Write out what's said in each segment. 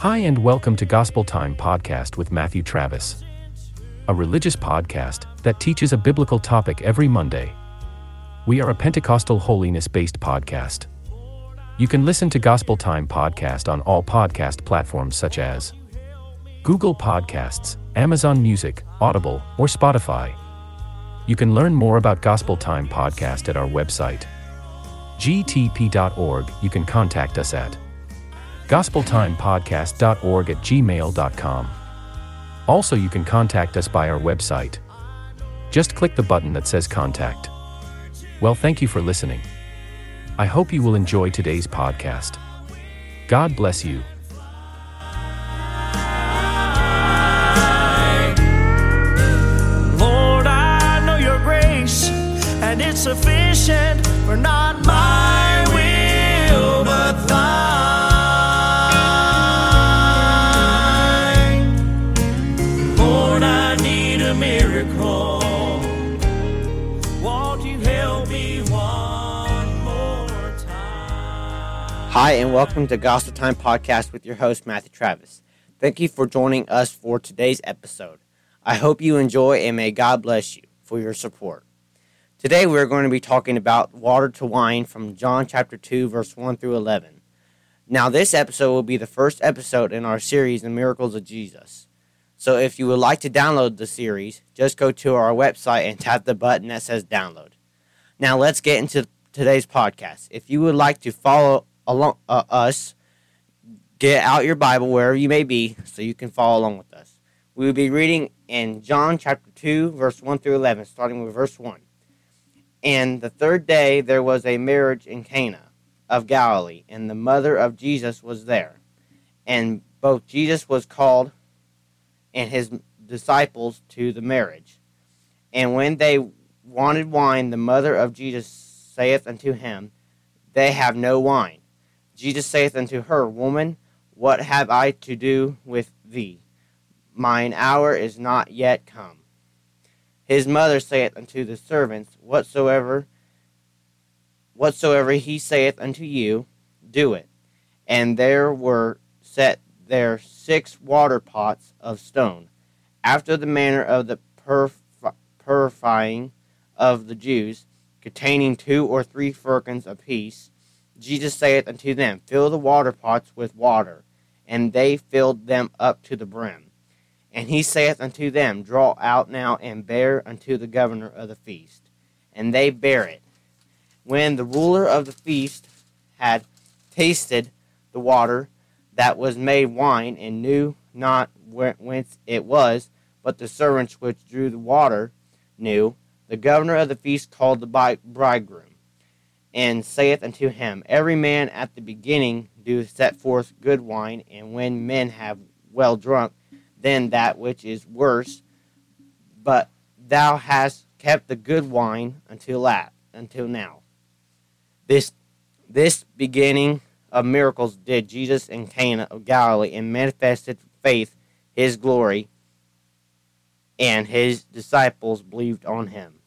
Hi and welcome to Gospel Time Podcast with Matthew Travis, a religious podcast that teaches a biblical topic every Monday. We are a Pentecostal holiness-based podcast. You can listen to Gospel Time Podcast on all podcast platforms such as Google Podcasts, Amazon Music, Audible, or Spotify. You can learn more about Gospel Time Podcast at our website, gtp.org. You can contact us at gospeltimepodcast.org@gmail.com. Also, you can contact us by our website. Just click the button that says Contact. Well, thank you for listening. I hope you will enjoy today's podcast. God bless you. Lord, I know your grace, and it's sufficient for not my will, but thine. Lord, I need a miracle. Won't you help me one more time? Hi, and welcome to Gospel Time Podcast with your host, Matthew Travis. Thank you for joining us for today's episode. I hope you enjoy, and may God bless you for your support. Today, we're going to be talking about water to wine from John chapter 2, verse 1 through 11. Now, this episode will be the first episode in our series, The Miracles of Jesus. So if you would like to download the series, just go to our website and tap the button that says download. Now, let's get into today's podcast. If you would like to follow along us, get out your Bible wherever you may be so you can follow along with us. We will be reading in John chapter 2, verse 1 through 11, starting with verse 1. And the third day there was a marriage in Cana of Galilee, and the mother of Jesus was there. And both Jesus was called and his disciples to the marriage. And when they wanted wine, the mother of Jesus saith unto him, They have no wine. Jesus saith unto her, Woman, what have I to do with thee? Mine hour is not yet come. His mother saith unto the servants, Whatsoever he saith unto you, do it. And there were set there 6 water pots of stone, after the manner of the purifying of the Jews, containing 2 or 3 firkins apiece. Jesus saith unto them, Fill the water pots with water. And they filled them up to the brim. And he saith unto them, Draw out now and bear unto the governor of the feast. And they bare it. When the ruler of the feast had tasted the water that was made wine, and knew not whence it was, but the servants which drew the water knew, the governor of the feast called the bridegroom, and saith unto him, Every man at the beginning doeth set forth good wine, and when men have well drunk, then that which is worse. But thou hast kept the good wine until now. This beginning of miracles did Jesus in Cana of Galilee, and manifested faith, his glory, and his disciples believed on him.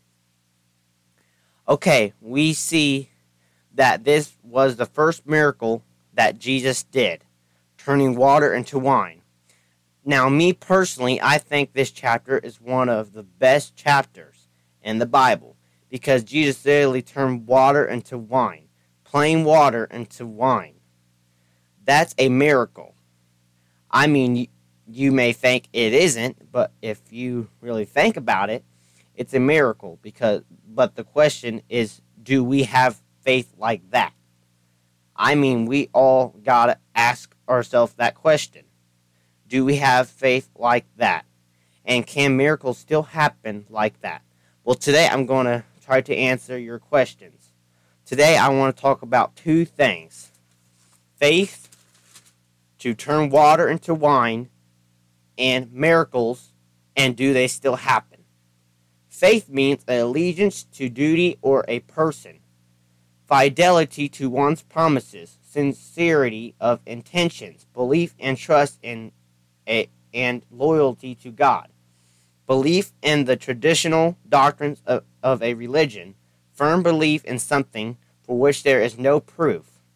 Okay, we see that this was the first miracle that Jesus did, turning water into wine. Now, me personally, I think this chapter is one of the best chapters in the Bible, because Jesus literally turned water into wine, plain water into wine. That's a miracle. I mean, you may think it isn't, but if you really think about it, it's a miracle. But the question is, do we have faith like that? I mean, we all gotta ask ourselves that question. Do we have faith like that? And can miracles still happen like that? Well, today I'm going to try to answer your questions. Today I want to talk about 2 things. Faith to turn water into wine, and miracles, and do they still happen? Faith means an allegiance to duty or a person, fidelity to one's promises, sincerity of intentions, belief and trust in and loyalty to God, belief in the traditional doctrines of a religion, firm belief in something for which there is no proof,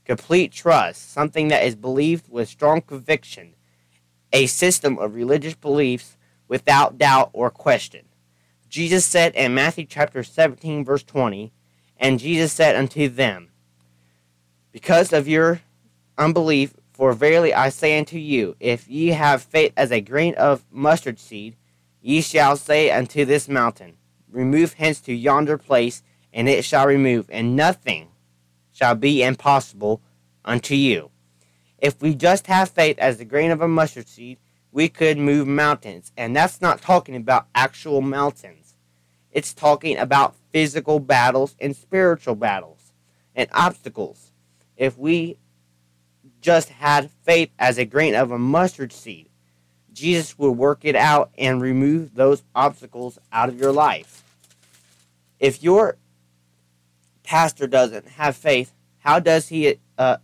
complete trust, something that is believed with strong conviction, a system of religious beliefs without doubt or question. Jesus said in Matthew chapter 17, verse 20, "And Jesus said unto them, Because of your unbelief, for verily I say unto you, if ye have faith as a grain of mustard seed, ye shall say unto this mountain, Remove hence to yonder place, and it shall remove, and nothing shall be impossible unto you." If we just have faith as the grain of a mustard seed, we could move mountains. And that's not talking about actual mountains. It's talking about physical battles and spiritual battles and obstacles. If we just had faith as a grain of a mustard seed, Jesus would work it out and remove those obstacles out of your life. If your pastor doesn't have faith, how does he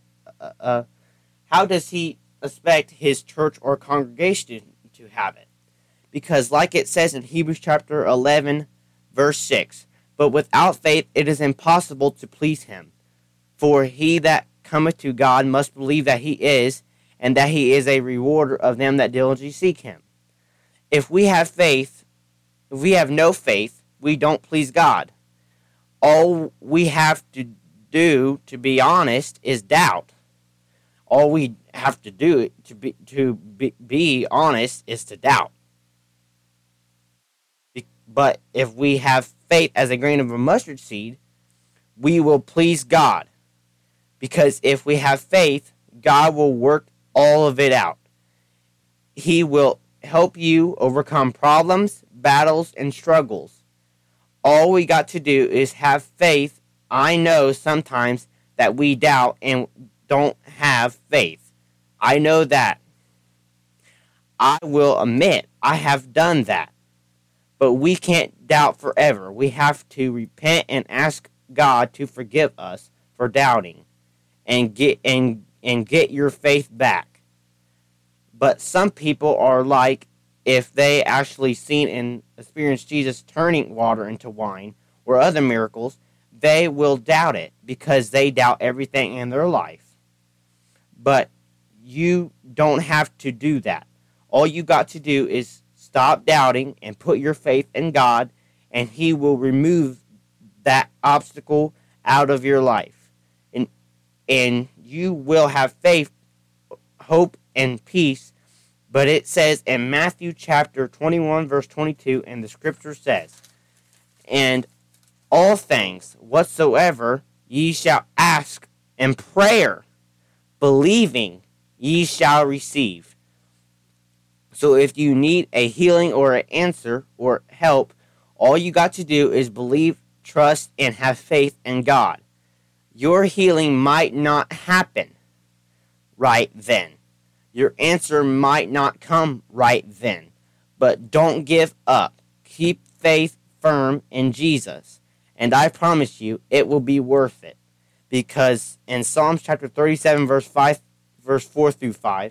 expect his church or congregation to have it? Because like it says in Hebrews chapter 11, verse 6, "But without faith it is impossible to please him. For he that cometh to God must believe that he is, and that he is a rewarder of them that diligently seek him." If we have no faith, we don't please God. All we have to do, to be honest, is doubt. All we have to do to be honest is to doubt. But if we have faith as a grain of a mustard seed, we will please God. Because if we have faith, God will work all of it out. He will help you overcome problems, battles, and struggles. All we got to do is have faith. I know sometimes that we doubt and don't have faith. I know that. I will admit I have done that. But we can't doubt forever. We have to repent and ask God to forgive us for doubting and get your faith back. But some people are like, if they actually seen and experienced Jesus turning water into wine or other miracles, they will doubt it because they doubt everything in their life. But you don't have to do that. All you got to do is stop doubting and put your faith in God, and He will remove that obstacle out of your life. And you will have faith, hope, and peace. But it says in Matthew chapter 21, verse 22, and the scripture says, "And all things whatsoever ye shall ask in prayer, believing ye shall receive." So if you need a healing or an answer or help, all you got to do is believe, trust, and have faith in God. Your healing might not happen right then. Your answer might not come right then. But don't give up. Keep faith firm in Jesus. And I promise you, it will be worth it. Because in Psalms chapter 37, verse 4 through 5,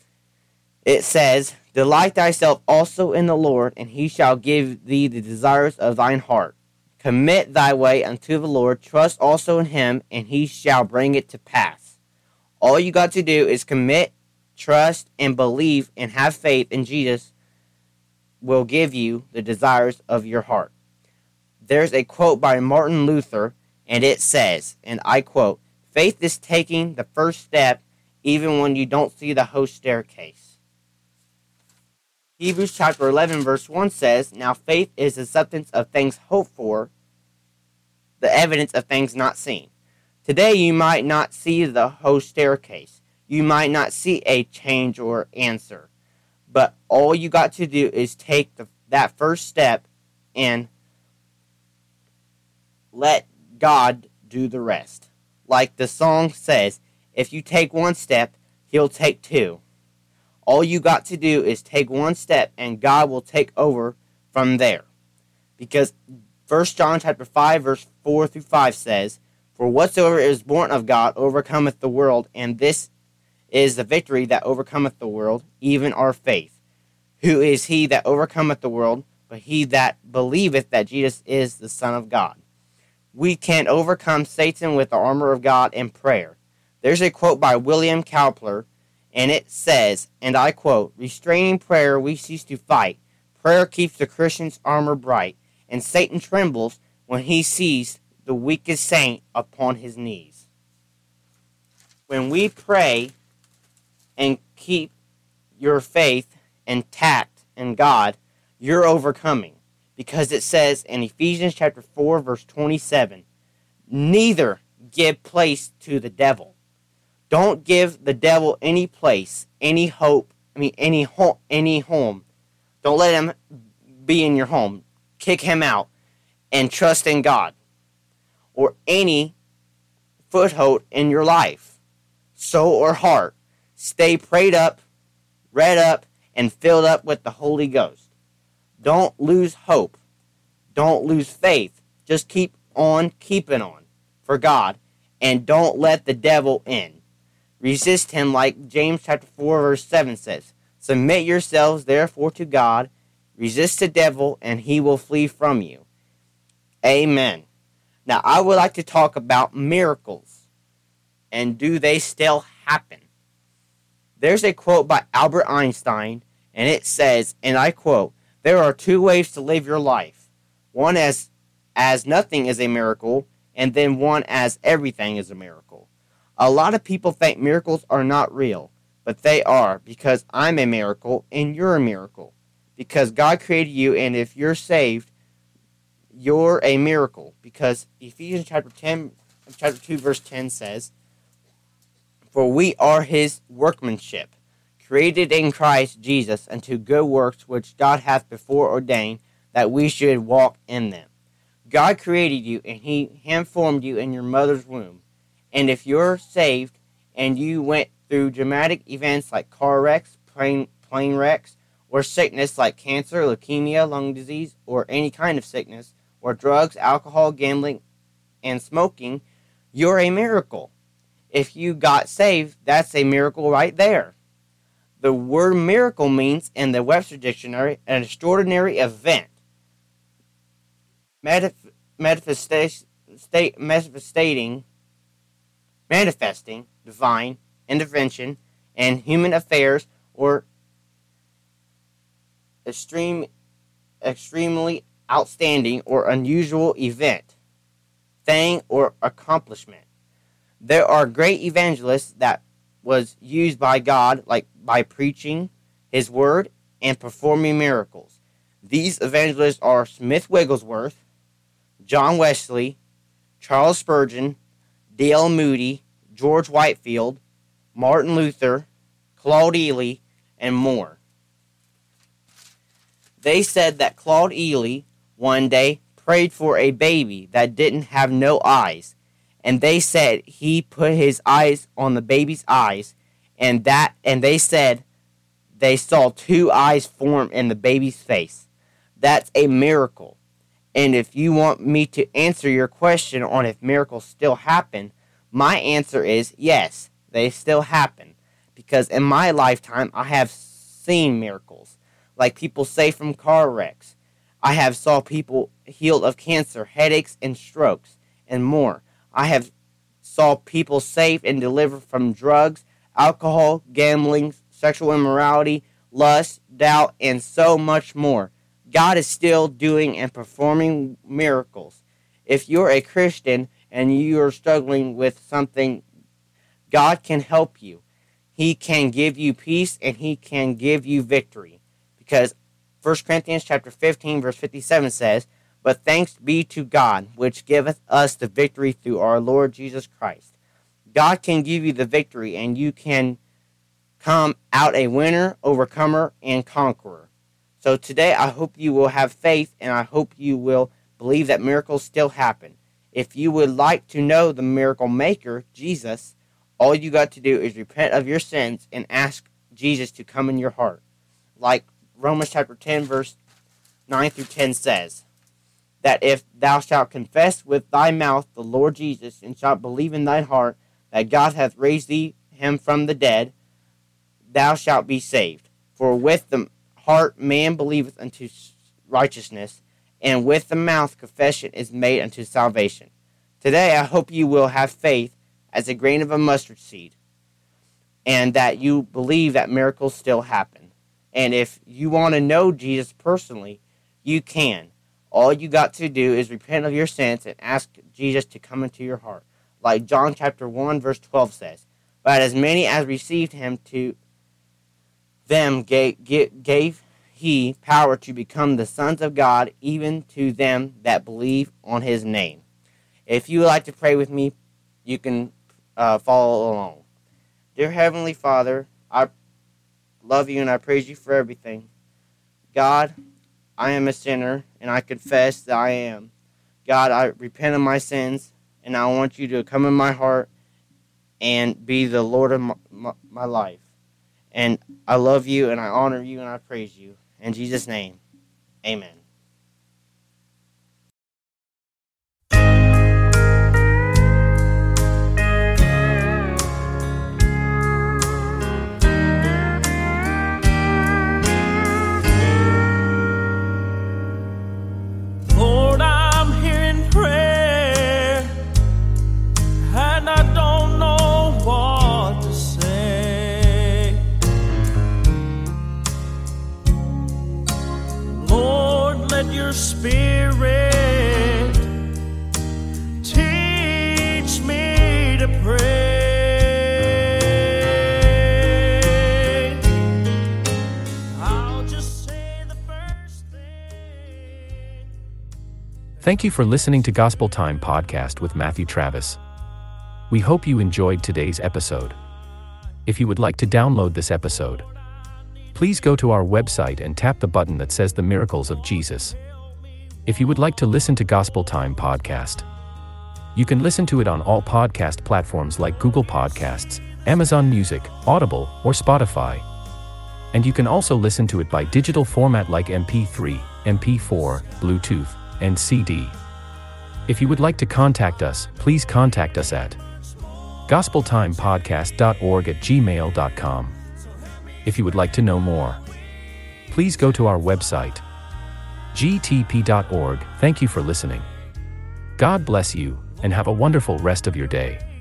it says, "Delight thyself also in the Lord, and he shall give thee the desires of thine heart. Commit thy way unto the Lord, trust also in him, and he shall bring it to pass." All you got to do is commit, trust, and believe, and have faith in Jesus will give you the desires of your heart. There's a quote by Martin Luther, and it says, and I quote, "Faith is taking the first step even when you don't see the whole staircase." Hebrews chapter 11, verse 1 says, "Now faith is the substance of things hoped for, the evidence of things not seen." Today you might not see the whole staircase. You might not see a change or answer. But all you got to do is take that first step and let God do the rest. Like the song says, if you take one step, He'll take two. All you got to do is take one step, and God will take over from there. Because 1 John chapter 5, verse 4 through 5 says, "For whatsoever is born of God overcometh the world, and this is the victory that overcometh the world, even our faith. Who is he that overcometh the world, but he that believeth that Jesus is the Son of God?" We can overcome Satan with the armor of God in prayer. There's a quote by William Cowper, and it says, and I quote, "Restraining prayer we cease to fight. Prayer keeps the Christian's armor bright, and Satan trembles when he sees the weakest saint upon his knees." When we pray and keep your faith intact in God, you're overcoming. Because it says in Ephesians chapter 4, verse 27, "Neither give place to the devil." Don't give the devil any place, any hope, any home. Don't let him be in your home. Kick him out and trust in God or any foothold in your life, soul or heart. Stay prayed up, read up, and filled up with the Holy Ghost. Don't lose hope. Don't lose faith. Just keep on keeping on for God, and don't let the devil in. Resist him like James chapter 4 verse 7 says. "Submit yourselves therefore to God. Resist the devil, and he will flee from you." Amen. Now, I would like to talk about miracles. And do they still happen? There's a quote by Albert Einstein, and it says, and I quote, "There are two ways to live your life. One as nothing is a miracle, and then one as everything is a miracle." A lot of people think miracles are not real, but they are, because I'm a miracle and you're a miracle. Because God created you, and if you're saved, you're a miracle. Because Ephesians chapter 2 verse 10 says, "For we are his workmanship, created in Christ Jesus unto good works which God hath before ordained that we should walk in them." God created you, and he hand-formed you in your mother's womb. And if you're saved and you went through dramatic events like car wrecks, plane wrecks, or sickness like cancer, leukemia, lung disease, or any kind of sickness, or drugs, alcohol, gambling, and smoking, you're a miracle. If you got saved, that's a miracle right there. The word miracle means, in the Webster Dictionary, an extraordinary event, manifesting divine intervention in human affairs, or extremely outstanding or unusual event, thing, or accomplishment. There are great evangelists that was used by God, like by preaching his word and performing miracles. These evangelists are Smith Wigglesworth, John Wesley, Charles Spurgeon, D.L. Moody, George Whitefield, Martin Luther, Claude Ely, and more. They said that Claude Ely one day prayed for a baby that didn't have no eyes, and they said he put his eyes on the baby's eyes, and they said they saw two eyes form in the baby's face. That's a miracle. And if you want me to answer your question on if miracles still happen, my answer is yes, they still happen. Because in my lifetime, I have seen miracles, like people saved from car wrecks. I have saw people healed of cancer, headaches, and strokes, and more. I have saw people saved and delivered from drugs, alcohol, gambling, sexual immorality, lust, doubt, and so much more. God is still doing and performing miracles. If you're a Christian and you are struggling with something, God can help you. He can give you peace, and he can give you victory. Because 1 Corinthians chapter 15, verse 57 says, "But thanks be to God, which giveth us the victory through our Lord Jesus Christ." God can give you the victory, and you can come out a winner, overcomer, and conqueror. So today, I hope you will have faith, and I hope you will believe that miracles still happen. If you would like to know the miracle maker, Jesus, all you got to do is repent of your sins and ask Jesus to come in your heart. Like Romans chapter 10, verse 9 through 10 says, that if thou shalt confess with thy mouth the Lord Jesus, and shalt believe in thine heart that God hath raised him from the dead, thou shalt be saved. For with the heart man believeth unto righteousness, and with the mouth confession is made unto salvation. Today I hope you will have faith as a grain of a mustard seed, and that you believe that miracles still happen. And if you want to know Jesus personally, you can. All you got to do is repent of your sins and ask Jesus to come into your heart. Like John chapter 1 verse 12 says, "But as many as received him, to them gave he power to become the sons of God, even to them that believe on his name." If you would like to pray with me, you can follow along. Dear Heavenly Father, I love you and I praise you for everything. God, I am a sinner and I confess that I am. God, I repent of my sins and I want you to come in my heart and be the Lord of my life. And I love you and I honor you and I praise you. In Jesus' name, amen. Lord, I'm hearing prayer, and I don't know what to say. Lord, let your Spirit teach me to pray. I'll just say the first thing. Thank you for listening to Gospel Time Podcast with Matthew Travis. We hope you enjoyed today's episode. If you would like to download this episode, please go to our website and tap the button that says The Miracles of Jesus. If you would like to listen to Gospel Time Podcast, you can listen to it on all podcast platforms like Google Podcasts, Amazon Music, Audible, or Spotify. And you can also listen to it by digital format like MP3, MP4, Bluetooth, and CD. If you would like to contact us, please contact us at gospeltimepodcast.org@gmail.com. If you would like to know more, please go to our website, gtp.org. Thank you for listening. God bless you, and have a wonderful rest of your day.